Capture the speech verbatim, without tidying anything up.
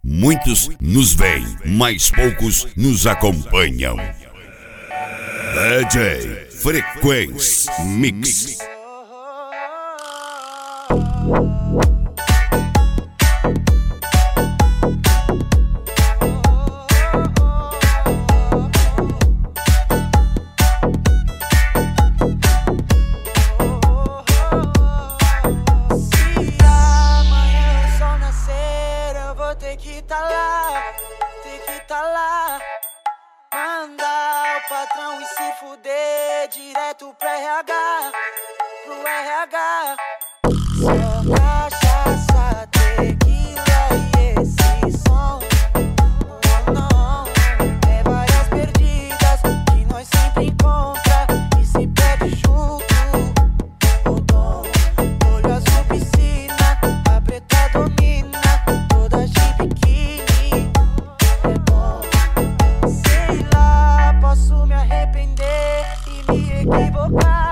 Muitos nos veem, mas poucos nos acompanham. D J Frequência Mix. Tem que tá lá, tem que tá lá. Mandar o patrão e se fuder direto pro R H, pro R H. Só cachaça, tequila e esse som. Oh, não, é várias perdidas que nós sempre encontra e se perde junto. O dom, olho azul piscina, a preta domina. Posso me arrepender e me equivocar.